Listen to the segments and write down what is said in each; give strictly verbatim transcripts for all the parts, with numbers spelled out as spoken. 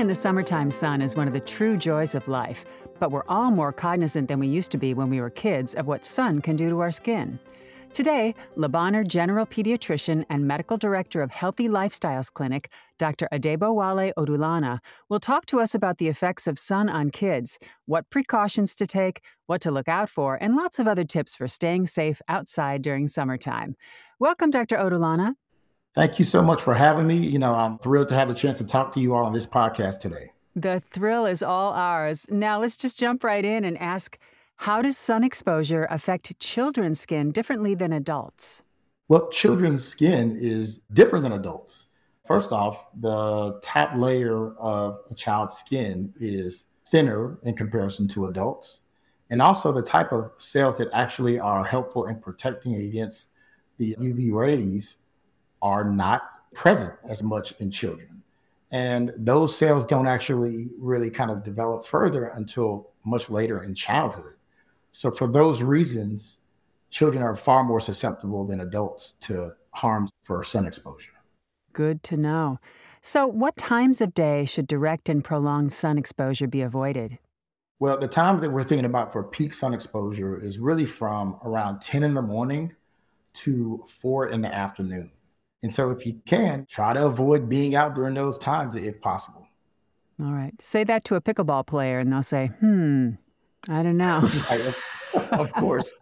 in the summertime sun is one of the true joys of life, but we're all more cognizant than we used to be when we were kids of what sun can do to our skin. Today, Le Bonheur General Pediatrician and Medical Director of Healthy Lifestyles Clinic, Doctor Adebowale Odulana, will talk to us about the effects of sun on kids, what precautions to take, what to look out for, and lots of other tips for staying safe outside during summertime. Welcome, Doctor Odulana. Thank you so much for having me. You know, I'm thrilled to have the chance to talk to you all on this podcast today. The thrill is all ours. Now let's just jump right in and ask, how does sun exposure affect children's skin differently than adults? Well, children's skin is different than adults. First off, the top layer of a child's skin is thinner in comparison to adults. And also the type of cells that actually are helpful in protecting against the U V rays are not present as much in children. And those cells don't actually really kind of develop further until much later in childhood. So for those reasons, children are far more susceptible than adults to harms for sun exposure. Good to know. So what times of day should direct and prolonged sun exposure be avoided? Well, the time that we're thinking about for peak sun exposure is really from around ten in the morning to four in the afternoon. And so if you can, try to avoid being out during those times if possible. All right. Say that to a pickleball player and they'll say, hmm, I don't know. Right, of course.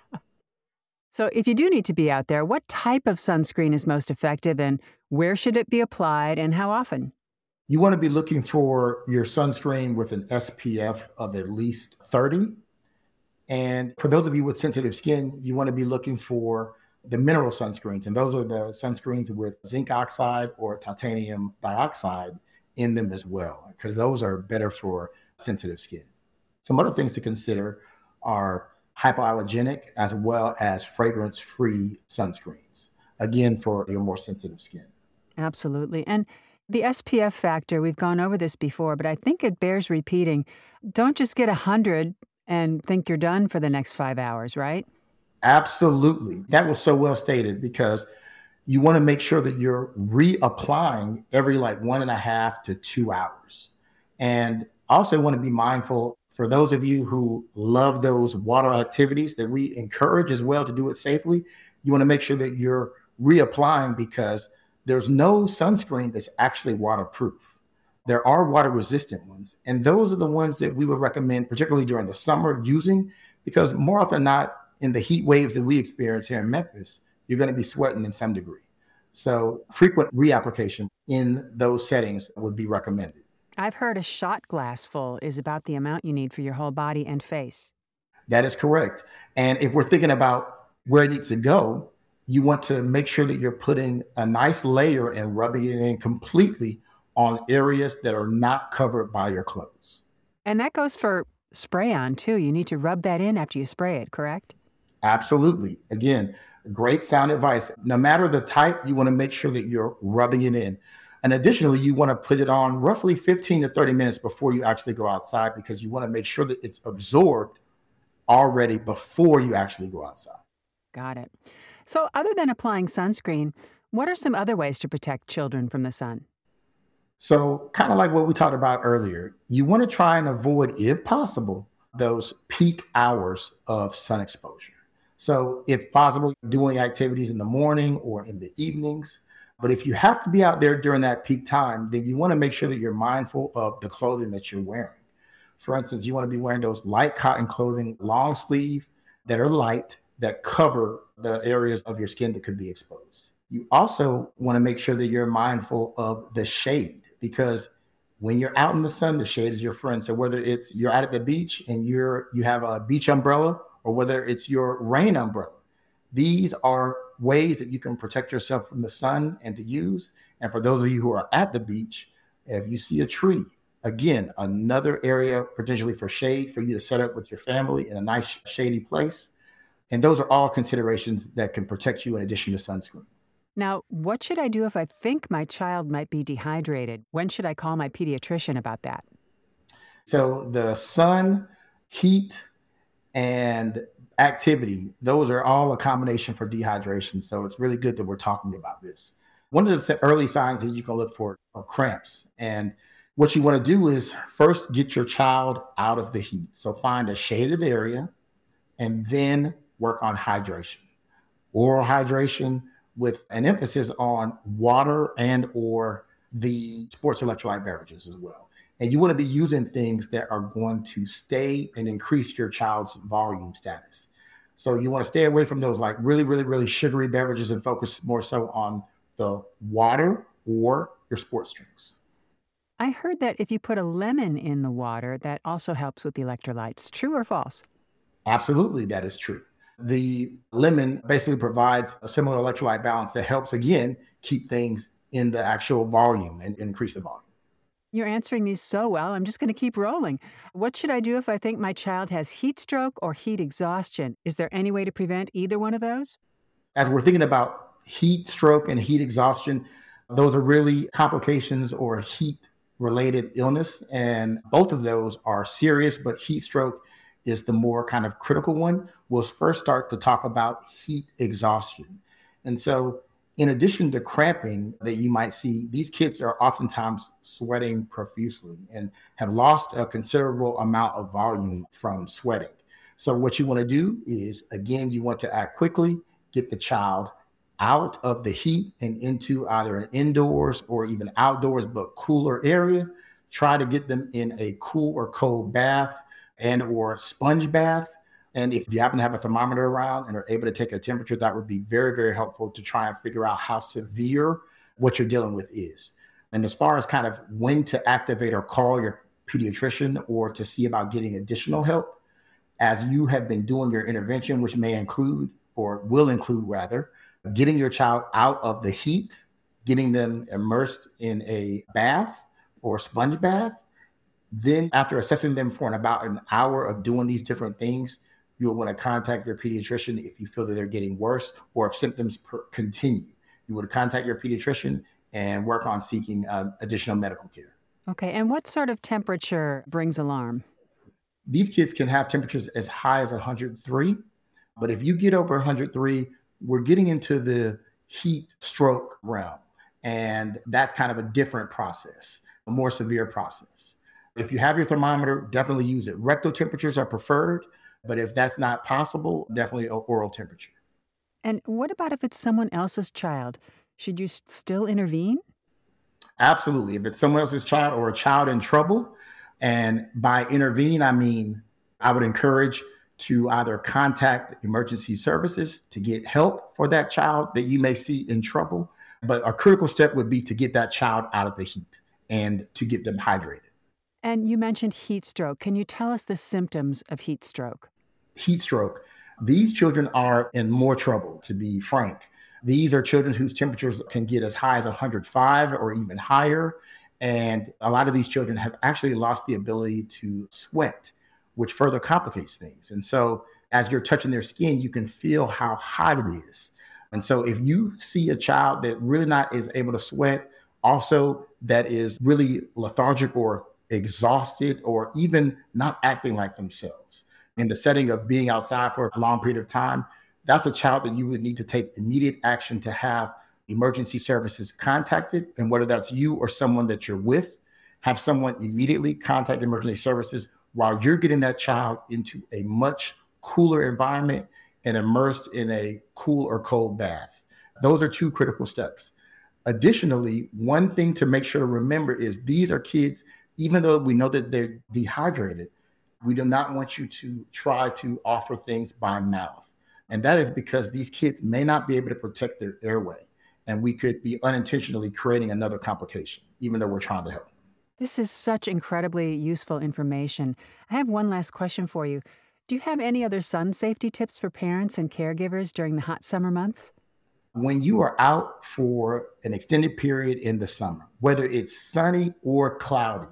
So if you do need to be out there, what type of sunscreen is most effective and where should it be applied and how often? You want to be looking for your sunscreen with an S P F of at least thirty. And for those of you with sensitive skin, you want to be looking for the mineral sunscreens. And those are the sunscreens with zinc oxide or titanium dioxide in them as well, because those are better for sensitive skin. Some other things to consider are hypoallergenic as well as fragrance-free sunscreens, again, for your more sensitive skin. Absolutely. And the S P F factor, we've gone over this before, but I think it bears repeating. Don't just get one hundred and think you're done for the next five hours, right? Absolutely. That was so well stated, because you want to make sure that you're reapplying every like one and a half to two hours. And also want to be mindful for those of you who love those water activities that we encourage as well to do it safely. You want to make sure that you're reapplying, because there's no sunscreen that's actually waterproof. There are water resistant ones. And those are the ones that we would recommend, particularly during the summer, using, because more often than not, in the heat waves that we experience here in Memphis, you're going to be sweating in some degree. So frequent reapplication in those settings would be recommended. I've heard a shot glass full is about the amount you need for your whole body and face. That is correct. And if we're thinking about where it needs to go, you want to make sure that you're putting a nice layer and rubbing it in completely on areas that are not covered by your clothes. And that goes for spray on too. You need to rub that in after you spray it, correct? Absolutely. Again, great sound advice. No matter the type, you want to make sure that you're rubbing it in. And additionally, you want to put it on roughly fifteen to thirty minutes before you actually go outside, because you want to make sure that it's absorbed already before you actually go outside. Got it. So other than applying sunscreen, what are some other ways to protect children from the sun? So kind of like what we talked about earlier, you want to try and avoid, if possible, those peak hours of sun exposure. So if possible, doing activities in the morning or in the evenings. But if you have to be out there during that peak time, then you want to make sure that you're mindful of the clothing that you're wearing. For instance, you want to be wearing those light cotton clothing, long sleeve, that are light, that cover the areas of your skin that could be exposed. You also want to make sure that you're mindful of the shade, because when you're out in the sun, the shade is your friend. So whether it's you're out at the beach and you're you have a beach umbrella, or whether it's your rain umbrella, these are ways that you can protect yourself from the sun and to use. And for those of you who are at the beach, if you see a tree, again, another area potentially for shade for you to set up with your family in a nice shady place. And those are all considerations that can protect you in addition to sunscreen. Now, what should I do if I think my child might be dehydrated? When should I call my pediatrician about that? So the sun, heat, and activity, those are all a combination for dehydration. So it's really good that we're talking about this. One of the th- early signs that you can look for are cramps. And What you want to do is first get your child out of the heat. So find a shaded area and then work on hydration. Oral hydration with an emphasis on water and or the sports electrolyte beverages as well. And you want to be using things that are going to stay and increase your child's volume status. So you want to stay away from those like really, really, really sugary beverages and focus more so on the water or your sports drinks. I heard that if you put a lemon in the water, that also helps with the electrolytes. True or false? Absolutely, that is true. The lemon basically provides a similar electrolyte balance that helps, again, keep things in the actual volume and increase the volume. You're answering these so well. I'm just going to keep rolling. What should I do if I think my child has heat stroke or heat exhaustion? Is there any way to prevent either one of those? As we're thinking about heat stroke and heat exhaustion, those are really complications or heat related illness. And both of those are serious, but heat stroke is the more kind of critical one. We'll first start to talk about heat exhaustion. And so in addition to cramping that you might see, these kids are oftentimes sweating profusely and have lost a considerable amount of volume from sweating. So what you want to do is, again, you want to act quickly, get the child out of the heat and into either an indoors or even outdoors, but cooler area. Try to get them in a cool or cold bath and or sponge bath. And if you happen to have a thermometer around and are able to take a temperature, that would be very, very helpful to try and figure out how severe what you're dealing with is. And as far as kind of when to activate or call your pediatrician or to see about getting additional help, as you have been doing your intervention, which may include or will include rather, getting your child out of the heat, getting them immersed in a bath or sponge bath. Then after assessing them for an, about an hour of doing these different things, you'll want to contact your pediatrician if you feel that they're getting worse or if symptoms per- continue. You would contact your pediatrician and work on seeking uh, additional medical care. Okay, and what sort of temperature brings alarm? These kids can have temperatures as high as one hundred three, but if you get over one hundred three, we're getting into the heat stroke realm, and that's kind of a different process, a more severe process. If you have your thermometer, definitely use it. Rectal temperatures are preferred, but if that's not possible, definitely oral temperature. And what about if it's someone else's child? Should you s- still intervene? Absolutely. If it's someone else's child or a child in trouble, and by intervene, I mean, I would encourage to either contact emergency services to get help for that child that you may see in trouble. But a critical step would be to get that child out of the heat and to get them hydrated. And you mentioned heat stroke. Can you tell us the symptoms of heat stroke? Heat stroke. These children are in more trouble, to be frank. These are children whose temperatures can get as high as one hundred five or even higher. And a lot of these children have actually lost the ability to sweat, which further complicates things. And so as you're touching their skin, you can feel how hot it is. And so if you see a child that really not is able to sweat, also that is really lethargic or exhausted or even not acting like themselves in the setting of being outside for a long period of time, that's a child that you would need to take immediate action to have emergency services contacted. And whether that's you or someone that you're with, have someone immediately contact emergency services while you're getting that child into a much cooler environment and immersed in a cool or cold bath. Those are two critical steps. Additionally, one thing to make sure to remember is these are kids, even though we know that they're dehydrated, we do not want you to try to offer things by mouth. And that is because these kids may not be able to protect their airway. And we could be unintentionally creating another complication, even though we're trying to help. This is such incredibly useful information. I have one last question for you. Do you have any other sun safety tips for parents and caregivers during the hot summer months? When you are out for an extended period in the summer, whether it's sunny or cloudy,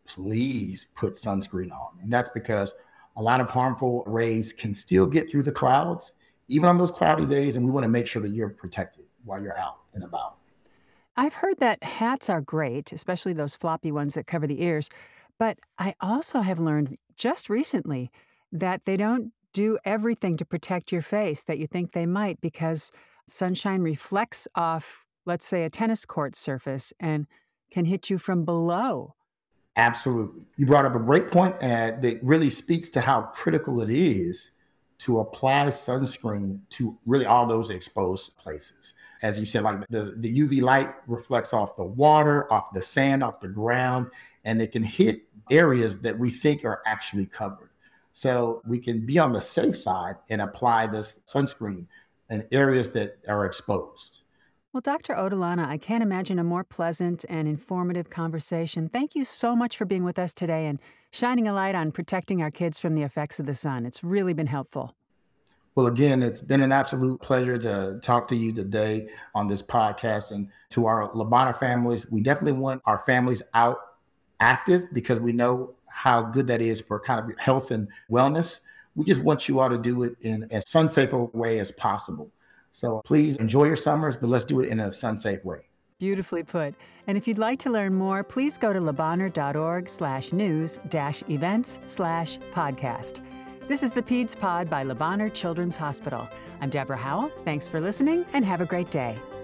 please put sunscreen on. And that's because a lot of harmful rays can still get through the clouds, even on those cloudy days. And we want to make sure that you're protected while you're out and about. I've heard that hats are great, especially those floppy ones that cover the ears. But I also have learned just recently that they don't do everything to protect your face that you think they might because sunshine reflects off, let's say, a tennis court surface and can hit you from below. Absolutely. You brought up a great point, and that really speaks to how critical it is to apply sunscreen to really all those exposed places. As you said, like the, the U V light reflects off the water, off the sand, off the ground, and it can hit areas that we think are actually covered. So we can be on the safe side and apply this sunscreen in areas that are exposed. Well, Doctor Odilana, I can't imagine a more pleasant and informative conversation. Thank you so much for being with us today and shining a light on protecting our kids from the effects of the sun. It's really been helpful. Well, again, it's been an absolute pleasure to talk to you today on this podcast. And to our Labana families, we definitely want our families out active because we know how good that is for kind of health and wellness. We just want you all to do it in as sun-safe a way as possible. So please enjoy your summers, but let's do it in a sun-safe way. Beautifully put. And if you'd like to learn more, please go to labanner.org slash news dash events slash podcast. This is the Peds Pod by Labanner Children's Hospital. I'm Deborah Howell. Thanks for listening and have a great day.